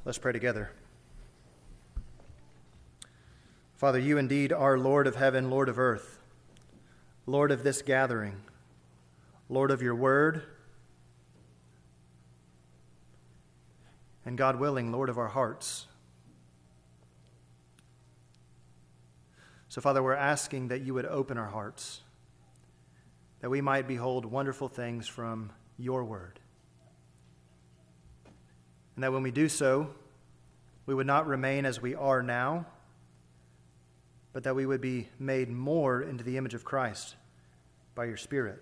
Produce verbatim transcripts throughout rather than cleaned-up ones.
Let's pray together. Father, you indeed are Lord of heaven, Lord of earth, Lord of this gathering, Lord of your word, and God willing, Lord of our hearts. So, Father, we're asking that you would open our hearts, that we might behold wonderful things from your word. And that when we do so, we would not remain as we are now, but that we would be made more into the image of Christ by your Spirit,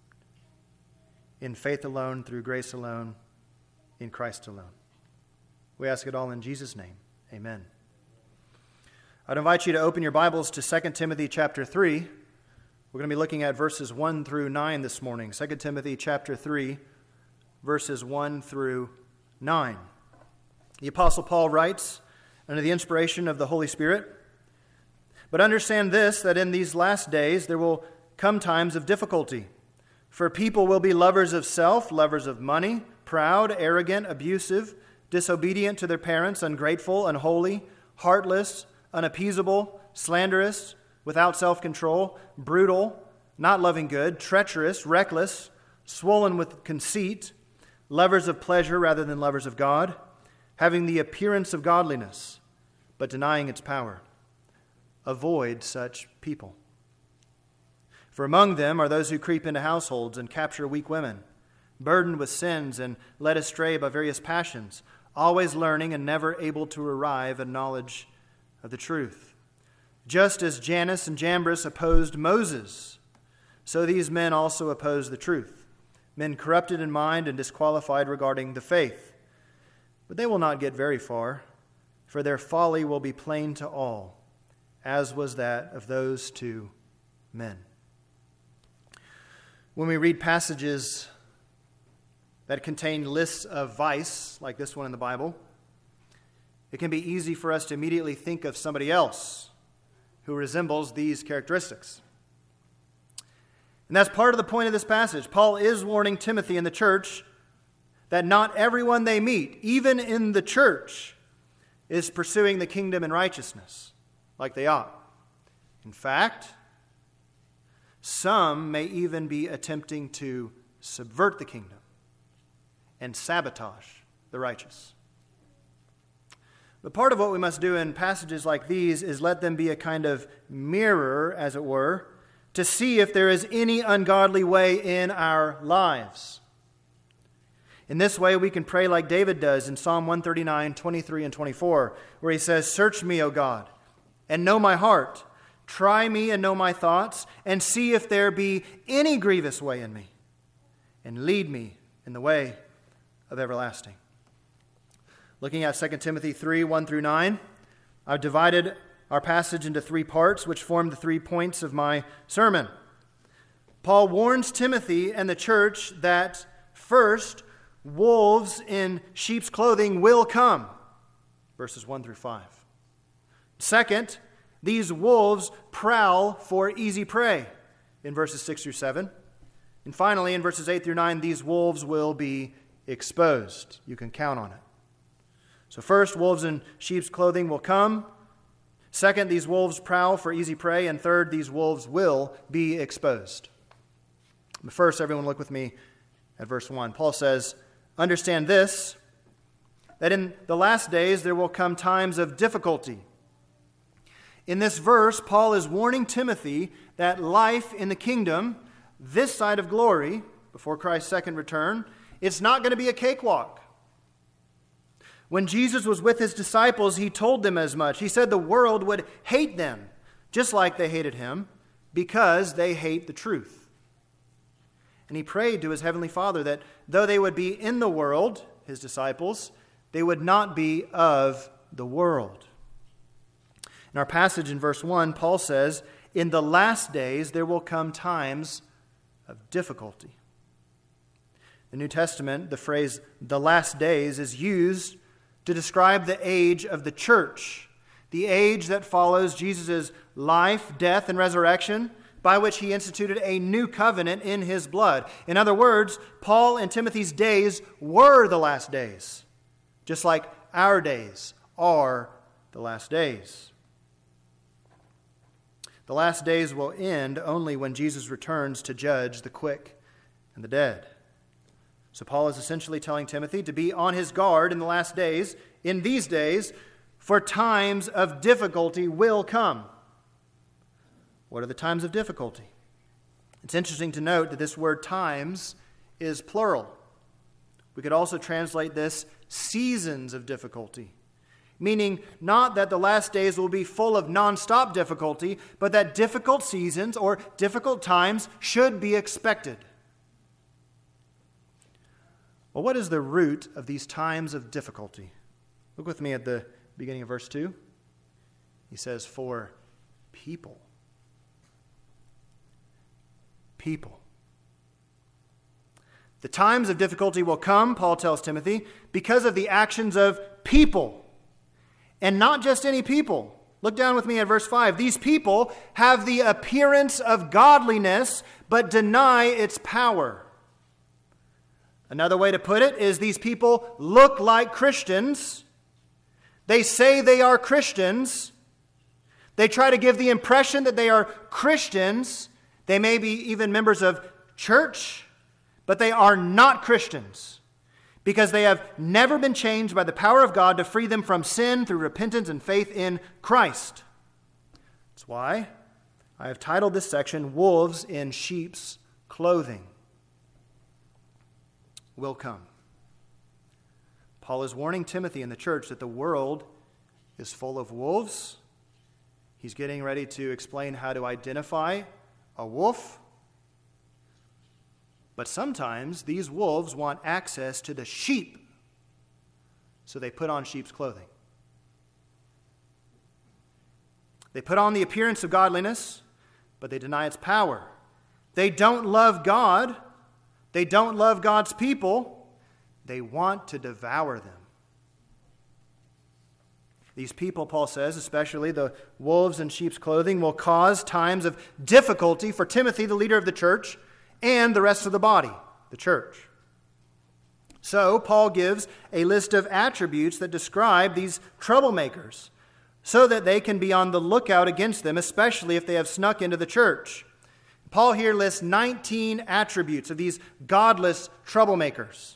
in faith alone, through grace alone, in Christ alone. We ask it all in Jesus' name. Amen. I'd invite you to open your Bibles to Second Timothy chapter three. We're going to be looking at verses one through nine this morning. Second Timothy chapter three, verses one through nine. The Apostle Paul writes, under the inspiration of the Holy Spirit, "But understand this, that in these last days there will come times of difficulty. For people will be lovers of self, lovers of money, proud, arrogant, abusive, disobedient to their parents, ungrateful, unholy, heartless, unappeasable, slanderous, without self-control, brutal, not loving good, treacherous, reckless, swollen with conceit, lovers of pleasure rather than lovers of God, having the appearance of godliness, but denying its power. Avoid such people. For among them are those who creep into households and capture weak women, burdened with sins and led astray by various passions, always learning and never able to arrive at knowledge of the truth. Just as Jannes and Jambres opposed Moses, so these men also oppose the truth, men corrupted in mind and disqualified regarding the faith. But they will not get very far, for their folly will be plain to all, as was that of those two men." When we read passages that contain lists of vice, like this one in the Bible, it can be easy for us to immediately think of somebody else who resembles these characteristics. And that's part of the point of this passage. Paul is warning Timothy and the church that not everyone they meet, even in the church, is pursuing the kingdom in righteousness like they ought. In fact, some may even be attempting to subvert the kingdom and sabotage the righteous. But part of what we must do in passages like these is let them be a kind of mirror, as it were, to see if there is any ungodly way in our lives. In this way, we can pray like David does in Psalm one thirty-nine, twenty-three and twenty-four, where he says, "Search me, O God, and know my heart. Try me and know my thoughts, and see if there be any grievous way in me, and lead me in the way of everlasting." Looking at Second Timothy three, one through nine, I've divided our passage into three parts, which form the three points of my sermon. Paul warns Timothy and the church that, first, wolves in sheep's clothing will come, verses one through five. Second, these wolves prowl for easy prey, in verses six through seven. And finally, in verses eight through nine, these wolves will be exposed. You can count on it. So first, wolves in sheep's clothing will come. Second, these wolves prowl for easy prey. And third, these wolves will be exposed. But first, everyone look with me at verse one. Paul says, "Understand this, that in the last days there will come times of difficulty." In this verse, Paul is warning Timothy that life in the kingdom, this side of glory, before Christ's second return, it's not going to be a cakewalk. When Jesus was with his disciples, he told them as much. He said the world would hate them, just like they hated him, because they hate the truth. And he prayed to his heavenly Father that though they would be in the world, his disciples, they would not be of the world. In our passage in verse one, Paul says, "In the last days there will come times of difficulty." In the New Testament, the phrase "the last days" is used to describe the age of the church, the age that follows Jesus' life, death, and resurrection, by which he instituted a new covenant in his blood. In other words, Paul and Timothy's days were the last days, just like our days are the last days. The last days will end only when Jesus returns to judge the quick and the dead. So Paul is essentially telling Timothy to be on his guard in the last days, in these days, for times of difficulty will come. What are the times of difficulty? It's interesting to note that this word times is plural. We could also translate this seasons of difficulty, meaning not that the last days will be full of nonstop difficulty, but that difficult seasons or difficult times should be expected. Well, what is the root of these times of difficulty? Look with me at the beginning of verse two. He says, for people. People. The times of difficulty will come, Paul tells Timothy, because of the actions of people. And not just any people. Look down with me at verse five. These people have the appearance of godliness, but deny its power. Another way to put it is these people look like Christians. They say they are Christians. They try to give the impression that they are Christians. They may be even members of church, but they are not Christians because they have never been changed by the power of God to free them from sin through repentance and faith in Christ. That's why I have titled this section, Wolves in Sheep's Clothing Will Come. Paul is warning Timothy and the church that the world is full of wolves. He's getting ready to explain how to identify a wolf. But sometimes these wolves want access to the sheep, so they put on sheep's clothing. They put on the appearance of godliness, but they deny its power. They don't love God. They don't love God's people. They want to devour them. These people, Paul says, especially the wolves in sheep's clothing, will cause times of difficulty for Timothy, the leader of the church, and the rest of the body, the church. So, Paul gives a list of attributes that describe these troublemakers so that they can be on the lookout against them, especially if they have snuck into the church. Paul here lists nineteen attributes of these godless troublemakers.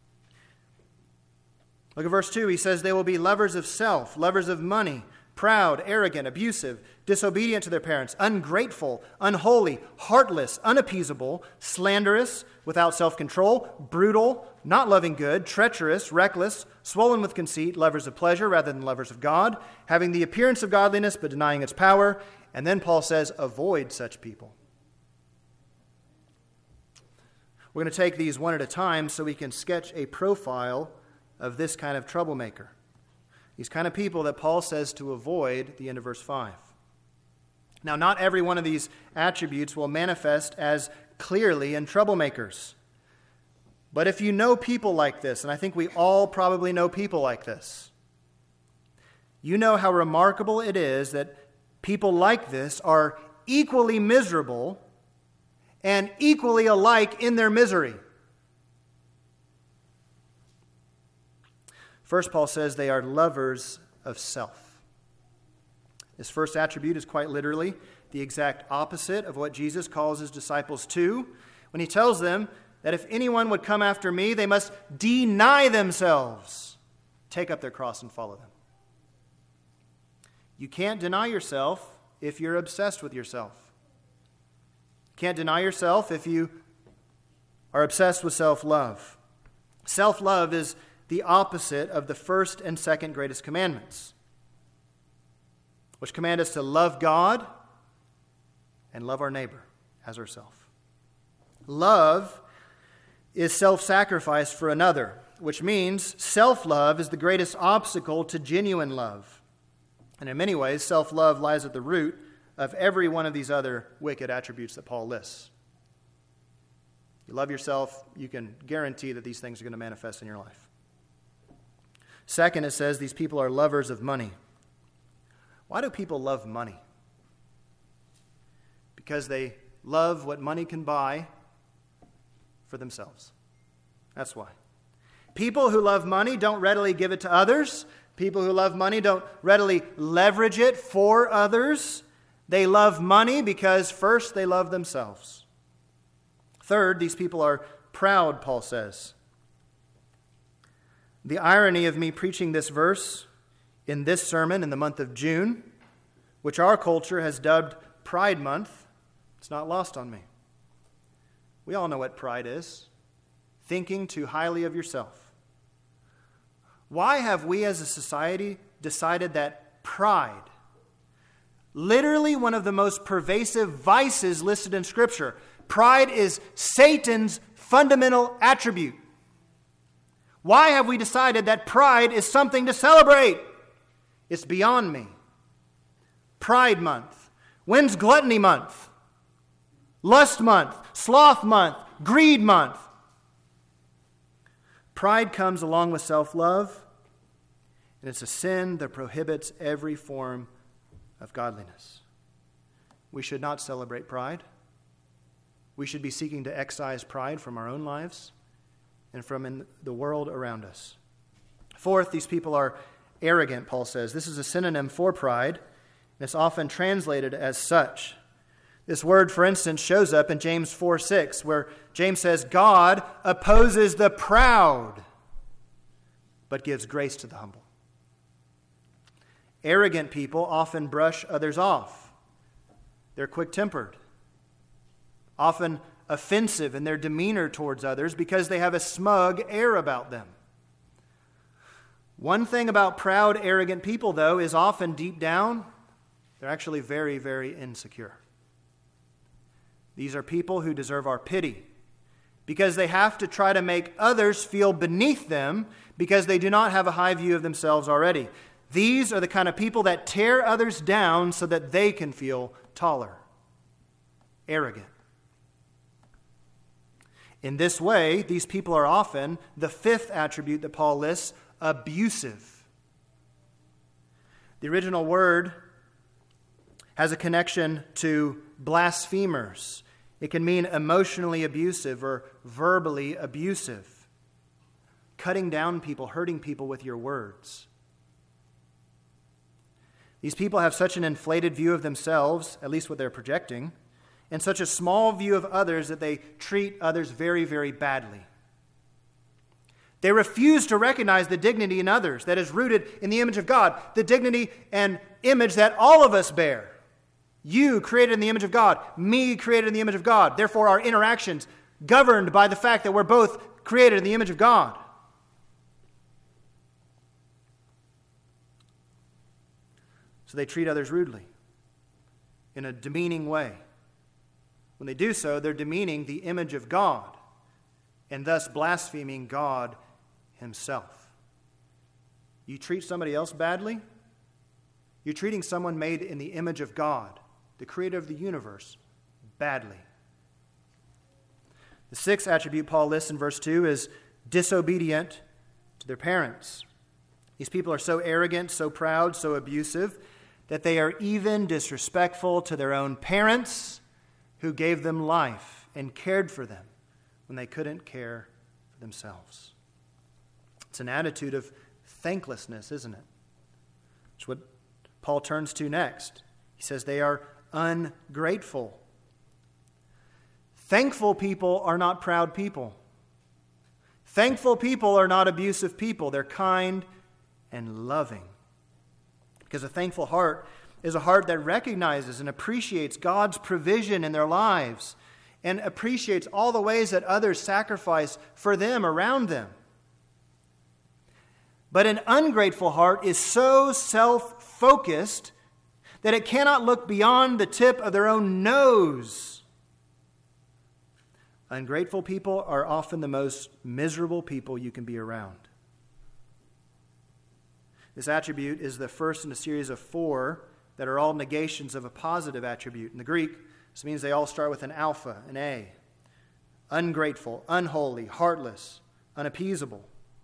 Look at verse two. He says they will be lovers of self, lovers of money, proud, arrogant, abusive, disobedient to their parents, ungrateful, unholy, heartless, unappeasable, slanderous, without self-control, brutal, not loving good, treacherous, reckless, swollen with conceit, lovers of pleasure rather than lovers of God, having the appearance of godliness but denying its power. And then Paul says, avoid such people. We're going to take these one at a time so we can sketch a profile of this kind of troublemaker. These kind of people that Paul says to avoid at the end of verse five. Now, not every one of these attributes will manifest as clearly in troublemakers. But if you know people like this, and I think we all probably know people like this, you know how remarkable it is that people like this are equally miserable and equally alike in their misery. First, Paul says they are lovers of self. This first attribute is quite literally the exact opposite of what Jesus calls his disciples to when he tells them that if anyone would come after me, they must deny themselves, take up their cross and follow them. You can't deny yourself if you're obsessed with yourself. You can't deny yourself if you are obsessed with self-love. Self-love is the opposite of the first and second greatest commandments, which command us to love God and love our neighbor as ourselves. Love is self-sacrifice for another, which means self-love is the greatest obstacle to genuine love. And in many ways, self-love lies at the root of every one of these other wicked attributes that Paul lists. You love yourself, you can guarantee that these things are going to manifest in your life. Second, it says these people are lovers of money. Why do people love money? Because they love what money can buy for themselves. That's why. People who love money don't readily give it to others. People who love money don't readily leverage it for others. They love money because first they love themselves. Third, these people are proud, Paul says. The irony of me preaching this verse in this sermon in the month of June, which our culture has dubbed Pride Month, it's not lost on me. We all know what pride is. Thinking too highly of yourself. Why have we as a society decided that pride, literally one of the most pervasive vices listed in Scripture, pride is Satan's fundamental attribute? Why have we decided that pride is something to celebrate? It's beyond me. Pride Month. When's Gluttony Month? Lust Month. Sloth Month. Greed Month. Pride comes along with self-love, and it's a sin that prohibits every form of godliness. We should not celebrate pride. We should be seeking to excise pride from our own lives and from in the world around us. Fourth, these people are arrogant, Paul says. This is a synonym for pride, and it's often translated as such. This word, for instance, shows up in James four six, where James says, God opposes the proud, but gives grace to the humble. Arrogant people often brush others off. They're quick-tempered, often offensive in their demeanor towards others because they have a smug air about them. One thing about proud, arrogant people, though, is often deep down, they're actually very, very insecure. These are people who deserve our pity because they have to try to make others feel beneath them because they do not have a high view of themselves already. These are the kind of people that tear others down so that they can feel taller. Arrogant. In this way, these people are often the fifth attribute that Paul lists, abusive. The original word has a connection to blasphemers. It can mean emotionally abusive or verbally abusive. Cutting down people, hurting people with your words. These people have such an inflated view of themselves, at least what they're projecting, and such a small view of others that they treat others very, very badly. They refuse to recognize the dignity in others that is rooted in the image of God, the dignity and image that all of us bear. You created in the image of God, me created in the image of God. Therefore, our interactions governed by the fact that we're both created in the image of God. So they treat others rudely, in a demeaning way. When they do so, they're demeaning the image of God and thus blaspheming God himself. You treat somebody else badly, you're treating someone made in the image of God, the creator of the universe, badly. The sixth attribute Paul lists in verse two is disobedient to their parents. These people are so arrogant, so proud, so abusive, that they are even disrespectful to their own parents who gave them life and cared for them when they couldn't care for themselves. It's an attitude of thanklessness, isn't it? It's what Paul turns to next. He says they are ungrateful. Thankful people are not proud people. Thankful people are not abusive people. They're kind and loving. Because a thankful heart is a heart that recognizes and appreciates God's provision in their lives and appreciates all the ways that others sacrifice for them around them. But an ungrateful heart is so self-focused that it cannot look beyond the tip of their own nose. Ungrateful people are often the most miserable people you can be around. This attribute is the first in a series of four that are all negations of a positive attribute. In the Greek, this means they all start with an alpha, an A. Ungrateful, unholy, heartless, unappeasable.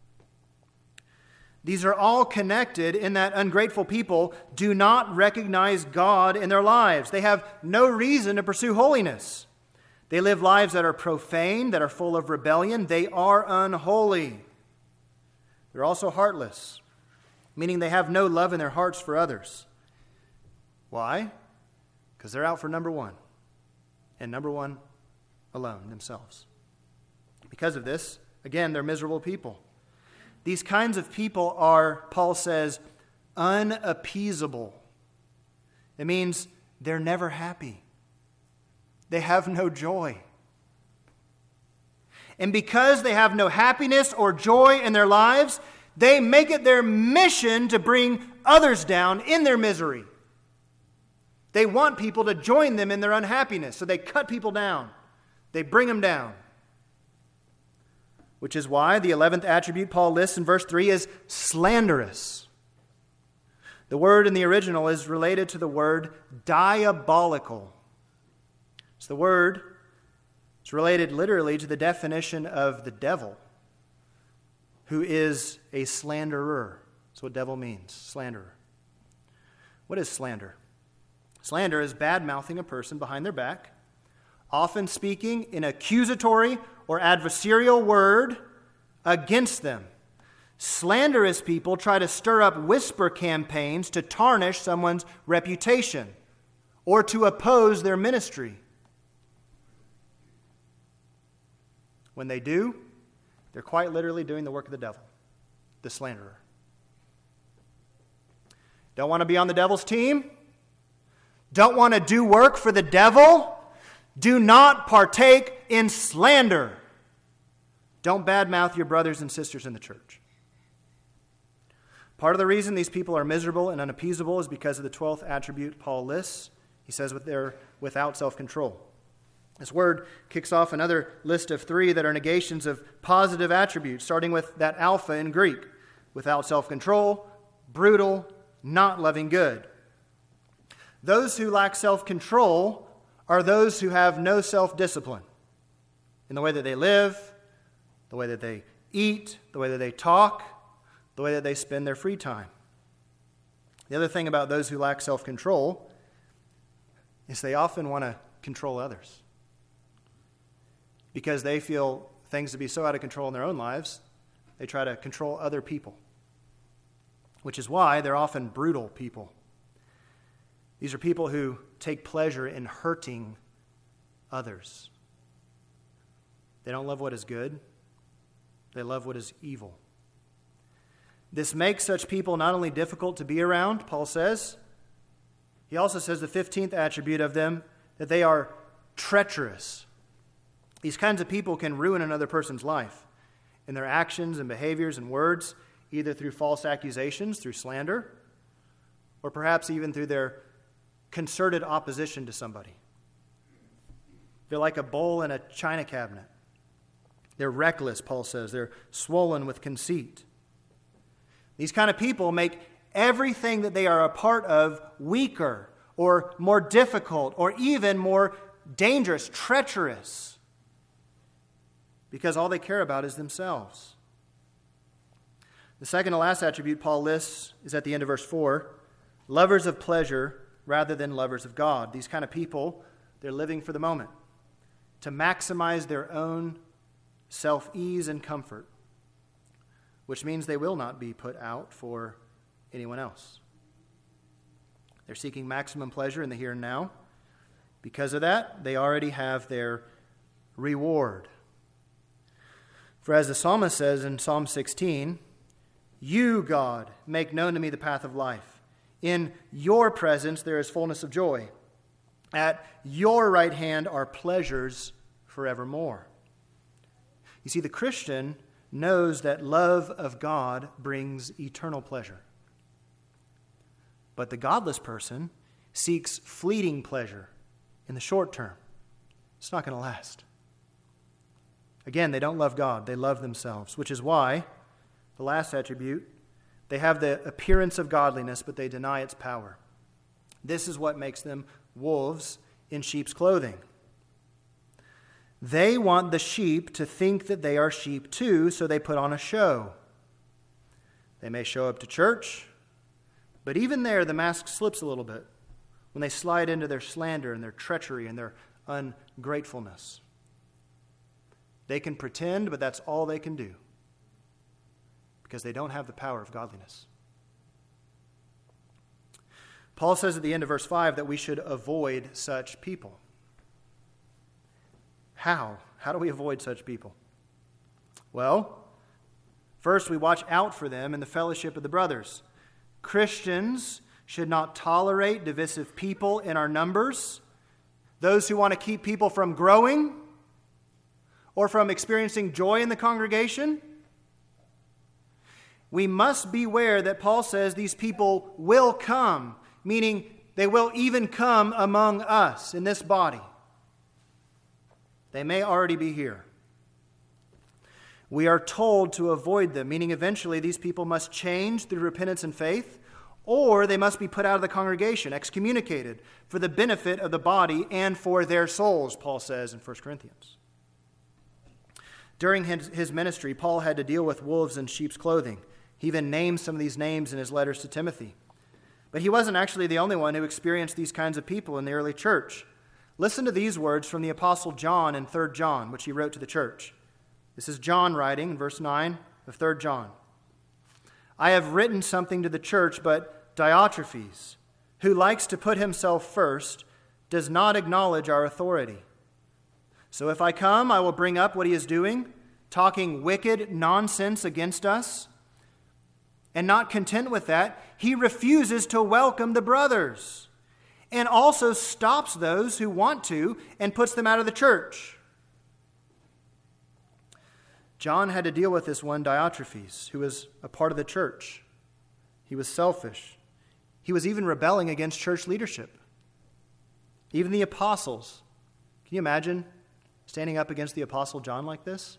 These are all connected in that ungrateful people do not recognize God in their lives. They have no reason to pursue holiness. They live lives that are profane, that are full of rebellion. They are unholy. They're also heartless, meaning they have no love in their hearts for others. Why? Because they're out for number one, and number one alone, themselves. Because of this, again, they're miserable people. These kinds of people are, Paul says, unappeasable. It means they're never happy. They have no joy. And because they have no happiness or joy in their lives, they make it their mission to bring others down in their misery. They want people to join them in their unhappiness, so they cut people down. They bring them down. Which is why the eleventh attribute Paul lists in verse three is slanderous. The word in the original is related to the word diabolical. It's the word, it's related literally to the definition of the devil, who is a slanderer. That's what devil means, slanderer. What is slander? Slander is bad-mouthing a person behind their back, often speaking an accusatory or adversarial word against them. Slanderous people try to stir up whisper campaigns to tarnish someone's reputation or to oppose their ministry. When they do, they're quite literally doing the work of the devil, the slanderer. Don't want to be on the devil's team? Don't want to do work for the devil? Do not partake in slander. Don't badmouth your brothers and sisters in the church. Part of the reason these people are miserable and unappeasable is because of the twelfth attribute Paul lists. He says with they're without self-control. This word kicks off another list of three that are negations of positive attributes, starting with that alpha in Greek. Without self-control, brutal, not loving good. Those who lack self-control are those who have no self-discipline in the way that they live, the way that they eat, the way that they talk, the way that they spend their free time. The other thing about those who lack self-control is they often want to control others because they feel things to be so out of control in their own lives, they try to control other people, which is why they're often brutal people. These are people who take pleasure in hurting others. They don't love what is good. They love what is evil. This makes such people not only difficult to be around, Paul says. He also says the fifteenth attribute of them, that they are treacherous. These kinds of people can ruin another person's life in their actions and behaviors and words, either through false accusations, through slander, or perhaps even through their concerted opposition to somebody. They're like a bowl in a china cabinet. They're reckless, Paul says. They're swollen with conceit. These kind of people make everything that they are a part of weaker or more difficult or even more dangerous, treacherous, because all they care about is themselves. The second to last attribute Paul lists is at the end of verse four, lovers of pleasure rather than lovers of God. These kind of people, they're living for the moment to maximize their own self-ease and comfort, which means they will not be put out for anyone else. They're seeking maximum pleasure in the here and now. Because of that, they already have their reward. For as the psalmist says in Psalm sixteen, "You, God, make known to me the path of life. In your presence there is fullness of joy. At your right hand are pleasures forevermore." You see, the Christian knows that love of God brings eternal pleasure. But the godless person seeks fleeting pleasure in the short term. It's not going to last. Again, they don't love God. They love themselves, which is why, the last attribute, they have the appearance of godliness, but they deny its power. This is what makes them wolves in sheep's clothing. They want the sheep to think that they are sheep too, so they put on a show. They may show up to church, but even there the mask slips a little bit when they slide into their slander and their treachery and their ungratefulness. They can pretend, but that's all they can do. because they don't have the power of godliness. Paul says at the end of verse five that we should avoid such people. How? How do we avoid such people? Well, first we watch out for them in the fellowship of the brothers. Christians should not tolerate divisive people in our numbers, those who want to keep people from growing or from experiencing joy in the congregation. We must beware that Paul says these people will come, meaning they will even come among us in this body. They may already be here. We are told to avoid them, meaning eventually these people must change through repentance and faith, or they must be put out of the congregation, excommunicated, for the benefit of the body and for their souls, Paul says in First Corinthians. During his, his ministry, Paul had to deal with wolves in sheep's clothing. He even names some of these names in his letters to Timothy. But he wasn't actually the only one who experienced these kinds of people in the early church. Listen to these words from the Apostle John in Third John, which he wrote to the church. This is John writing in verse nine of Third John. I have written something to the church, but Diotrephes, who likes to put himself first, does not acknowledge our authority. So if I come, I will bring up what he is doing, talking wicked nonsense against us. And not content with that, he refuses to welcome the brothers and also stops those who want to and puts them out of the church. John had to deal with this one Diotrephes, who was a part of the church. He was selfish. He was even rebelling against church leadership. Even the apostles. Can you imagine standing up against the Apostle John like this?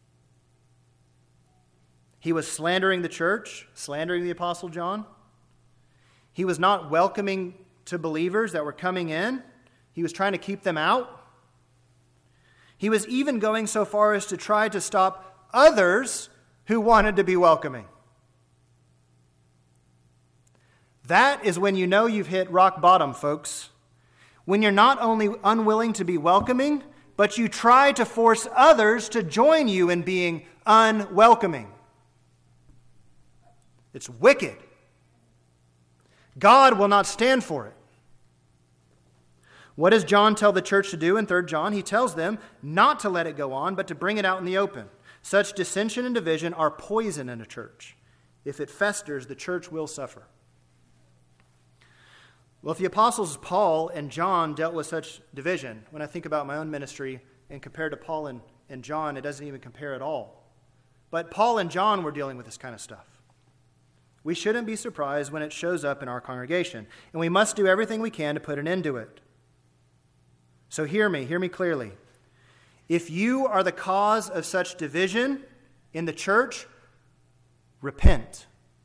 He was slandering the church, slandering the Apostle John. He was not welcoming to believers that were coming in. He was trying to keep them out. He was even going so far as to try to stop others who wanted to be welcoming. That is when you know you've hit rock bottom, folks. When you're not only unwilling to be welcoming, but you try to force others to join you in being unwelcoming. It's wicked. God will not stand for it. What does John tell the church to do in Third John? He tells them not to let it go on, but to bring it out in the open. Such dissension and division are poison in a church. If it festers, the church will suffer. Well, if the apostles Paul and John dealt with such division, when I think about my own ministry and compared to Paul and, and John, it doesn't even compare at all. But Paul and John were dealing with this kind of stuff. We shouldn't be surprised when it shows up in our congregation, and we must do everything we can to put an end to it. So hear me, hear me clearly. If you are the cause of such division in the church, repent.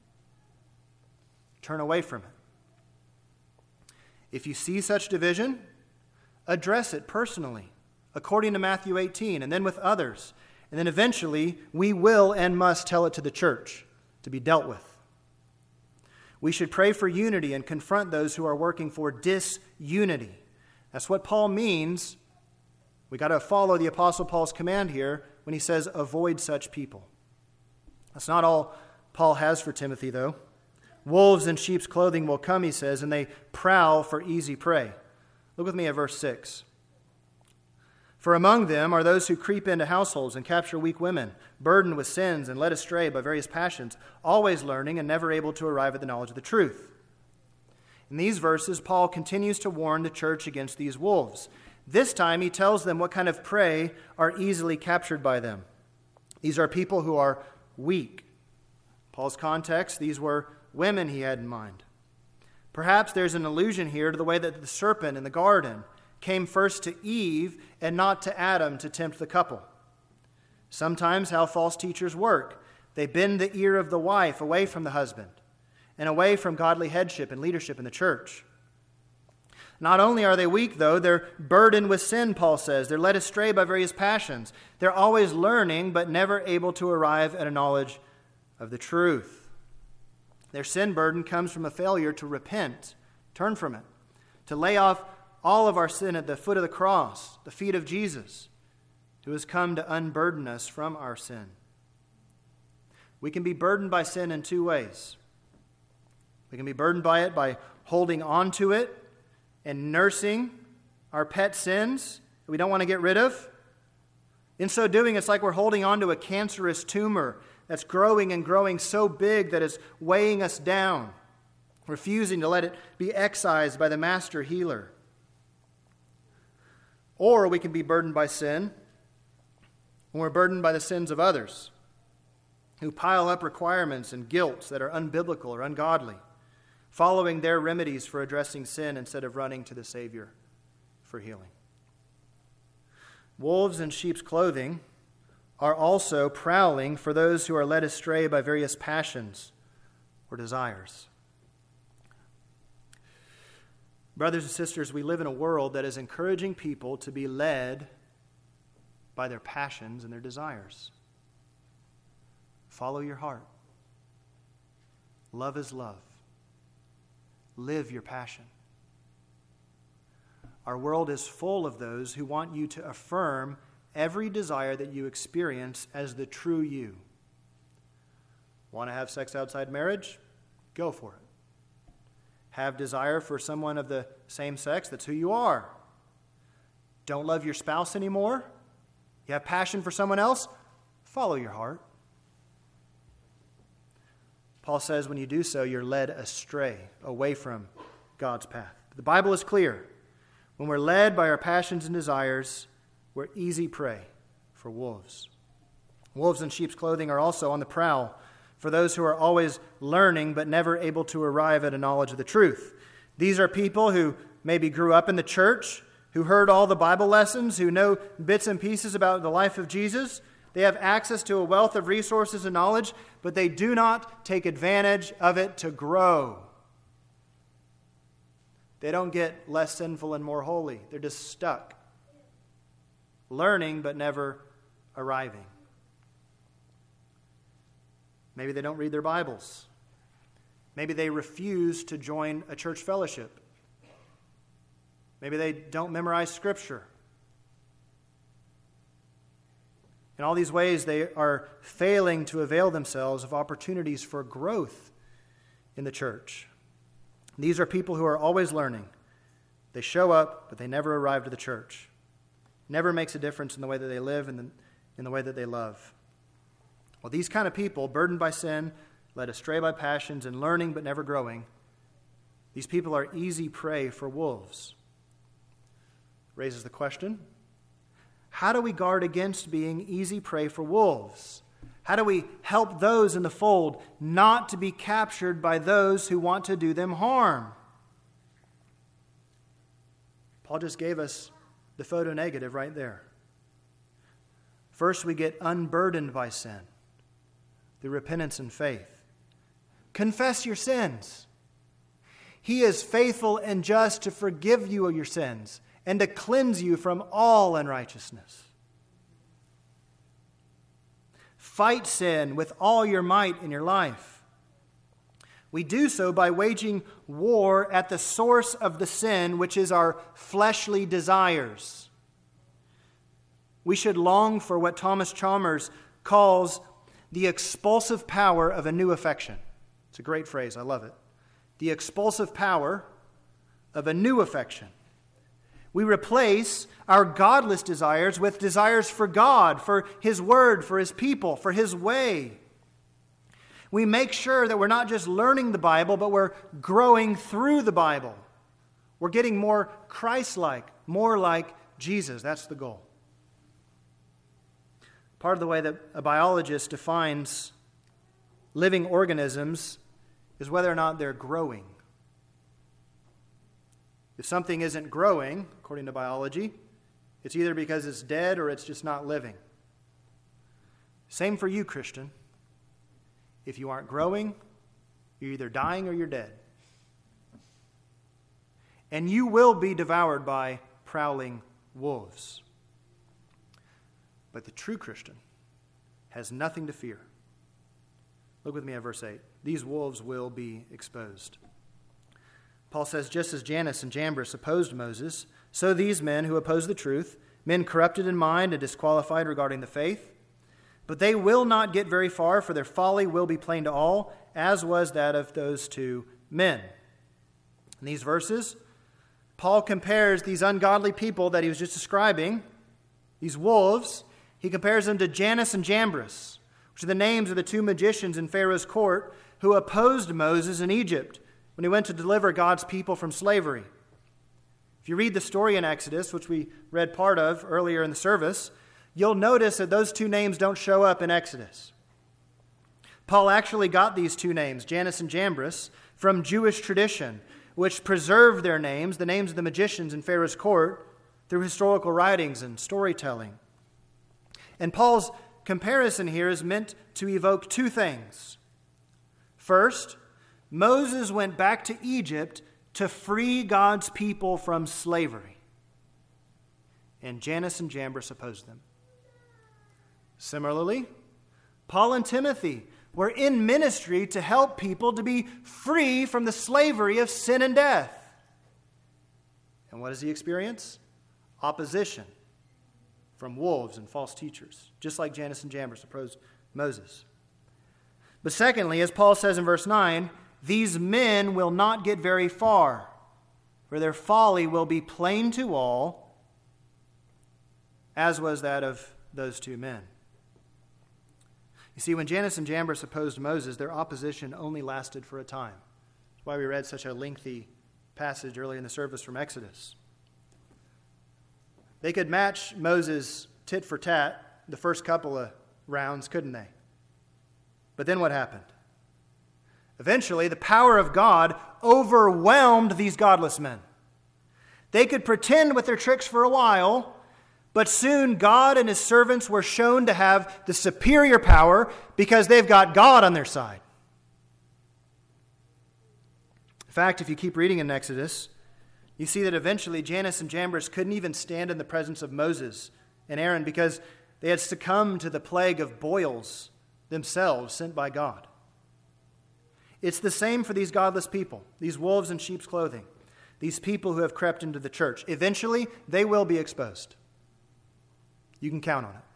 Turn away from it. If you see such division, address it personally, according to Matthew eighteen, and then with others. And then eventually, we will and must tell it to the church to be dealt with. We should pray for unity and confront those who are working for disunity. That's what Paul means. We got to follow the Apostle Paul's command here when he says, avoid such people. That's not all Paul has for Timothy, though. Wolves in sheep's clothing will come, he says, and they prowl for easy prey. Look with me at verse six. For among them are those who creep into households and capture weak women, burdened with sins and led astray by various passions, always learning and never able to arrive at the knowledge of the truth. In these verses, Paul continues to warn the church against these wolves. This time, he tells them what kind of prey are easily captured by them. These are people who are weak. Paul's context, these were women he had in mind. Perhaps there's an allusion here to the way that the serpent in the garden came first to Eve and not to Adam to tempt the couple. Sometimes how false teachers work. They bend the ear of the wife away from the husband and away from godly headship and leadership in the church. Not only are they weak, though, they're burdened with sin, Paul says. They're led astray by various passions. They're always learning, but never able to arrive at a knowledge of the truth. Their sin burden comes from a failure to repent, turn from it, to lay off all of our sin at the foot of the cross, the feet of Jesus, who has come to unburden us from our sin. We can be burdened by sin in two ways. We can be burdened by it by holding on to it and nursing our pet sins that we don't want to get rid of. In so doing, it's like we're holding on to a cancerous tumor that's growing and growing so big that it's weighing us down, refusing to let it be excised by the master healer. Or we can be burdened by sin when we're burdened by the sins of others who pile up requirements and guilt that are unbiblical or ungodly, following their remedies for addressing sin instead of running to the Savior for healing. Wolves in sheep's clothing are also prowling for those who are led astray by various passions or desires. Brothers and sisters, we live in a world that is encouraging people to be led by their passions and their desires. Follow your heart. Love is love. Live your passion. Our world is full of those who want you to affirm every desire that you experience as the true you. Want to have sex outside marriage? Go for it. Have desire for someone of the same sex? That's who you are. Don't love your spouse anymore? You have passion for someone else? Follow your heart. Paul says when you do so, you're led astray, away from God's path. The Bible is clear. When we're led by our passions and desires, we're easy prey for wolves. Wolves in sheep's clothing are also on the prowl for those who are always learning but never able to arrive at a knowledge of the truth. These are people who maybe grew up in the church, who heard all the Bible lessons, who know bits and pieces about the life of Jesus. They have access to a wealth of resources and knowledge, but they do not take advantage of it to grow. They don't get less sinful and more holy. They're just stuck, learning but never arriving. Maybe they don't read their Bibles. Maybe they refuse to join a church fellowship. Maybe they don't memorize Scripture. In all these ways, they are failing to avail themselves of opportunities for growth in the church. These are people who are always learning. They show up, but they never arrive to the church. Never makes a difference in the way that they live and in the way that they love. Well, these kind of people, burdened by sin, led astray by passions, and learning but never growing, these people are easy prey for wolves. Raises the question, how do we guard against being easy prey for wolves? How do we help those in the fold not to be captured by those who want to do them harm? Paul just gave us the photo negative right there. First, we get unburdened by sin through repentance and faith. Confess your sins. He is faithful and just to forgive you of your sins and to cleanse you from all unrighteousness. Fight sin with all your might in your life. We do so by waging war at the source of the sin, which is our fleshly desires. We should long for what Thomas Chalmers calls the expulsive power of a new affection. It's a great phrase. I love it. The expulsive power of a new affection. We replace our godless desires with desires for God, for His Word, for His people, for His way. We make sure that we're not just learning the Bible, but we're growing through the Bible. We're getting more Christ-like, more like Jesus. That's the goal. Part of the way that a biologist defines living organisms is whether or not they're growing. If something isn't growing, according to biology, it's either because it's dead or it's just not living. Same for you, Christian. If you aren't growing, you're either dying or you're dead. And you will be devoured by prowling wolves. But the true Christian has nothing to fear. Look with me at verse eight. These wolves will be exposed. Paul says, just as Jannes and Jambres opposed Moses, so these men who oppose the truth, men corrupted in mind and disqualified regarding the faith, But they will not get very far, for their folly will be plain to all, as was that of those two men. In these verses, Paul compares these ungodly people that he was just describing, these wolves, he compares them to Jannes and Jambres, which are the names of the two magicians in Pharaoh's court who opposed Moses in Egypt when he went to deliver God's people from slavery. If you read the story in Exodus, which we read part of earlier in the service, you'll notice that those two names don't show up in Exodus. Paul actually got these two names, Jannes and Jambres, from Jewish tradition, which preserved their names, the names of the magicians in Pharaoh's court, through historical writings and storytelling. And Paul's comparison here is meant to evoke two things. First, Moses went back to Egypt to free God's people from slavery, and Jannes and Jambres opposed them. Similarly, Paul and Timothy were in ministry to help people to be free from the slavery of sin and death. And what does he experience? Opposition from wolves and false teachers, just like Jannes and Jambres opposed Moses. But secondly, as Paul says in verse nine, these men will not get very far, for their folly will be plain to all, as was that of those two men. You see, when Jannes and Jambres opposed Moses, their opposition only lasted for a time. That's why we read such a lengthy passage early in the service from Exodus. They could match Moses tit for tat the first couple of rounds, couldn't they? But then what happened? Eventually, the power of God overwhelmed these godless men. They could pretend with their tricks for a while, but soon God and his servants were shown to have the superior power because they've got God on their side. In fact, if you keep reading in Exodus, you see that eventually Jannes and Jambres couldn't even stand in the presence of Moses and Aaron because they had succumbed to the plague of boils themselves sent by God. It's the same for these godless people, these wolves in sheep's clothing, these people who have crept into the church. Eventually, they will be exposed. You can count on it.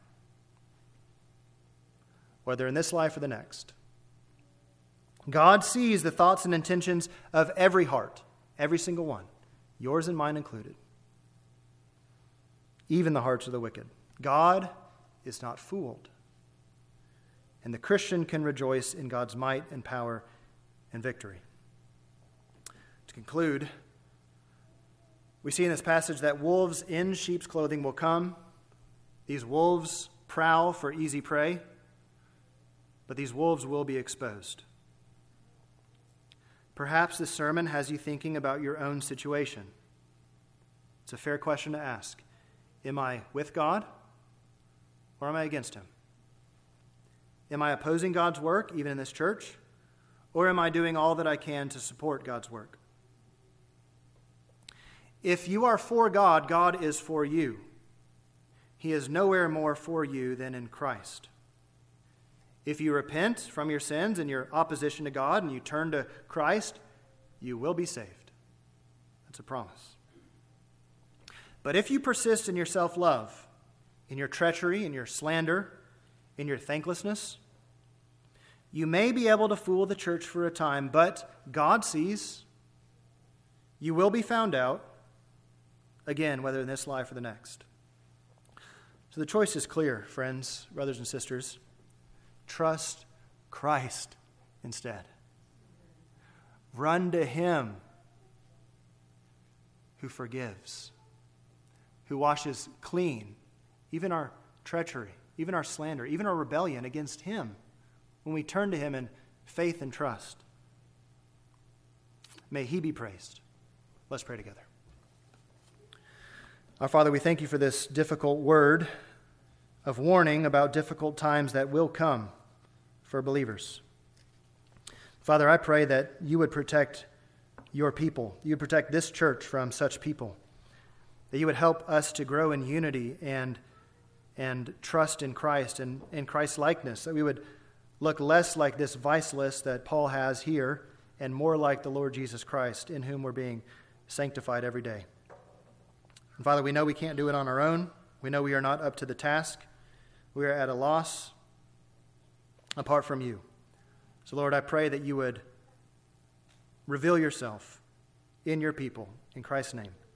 Whether in this life or the next. God sees the thoughts and intentions of every heart, every single one, yours and mine included. Even the hearts of the wicked. God is not fooled. And the Christian can rejoice in God's might and power and victory. To conclude, we see in this passage that wolves in sheep's clothing will come. These wolves prowl for easy prey, but these wolves will be exposed. Perhaps this sermon has you thinking about your own situation. It's a fair question to ask. Am I with God or am I against him? Am I opposing God's work, even in this church, or am I doing all that I can to support God's work? If you are for God, God is for you. He is nowhere more for you than in Christ. If you repent from your sins and your opposition to God and you turn to Christ, you will be saved. That's a promise. But if you persist in your self-love, in your treachery, in your slander, in your thanklessness, you may be able to fool the church for a time, but God sees. You will be found out, again, whether in this life or the next. So the choice is clear, friends, brothers and sisters. Trust Christ instead. Run to him who forgives, who washes clean, even our treachery, even our slander, even our rebellion against him when we turn to him in faith and trust. May he be praised. Let's pray together. Our Father, we thank you for this difficult word of warning about difficult times that will come for believers. Father, I pray that you would protect your people. You would protect this church from such people. That you would help us to grow in unity and, and trust in Christ and in Christ's likeness. That we would look less like this vice list that Paul has here and more like the Lord Jesus Christ, in whom we're being sanctified every day. And Father, we know we can't do it on our own. We know we are not up to the task. We are at a loss. apart from you. So, Lord, I pray that you would reveal yourself in your people. In Christ's name.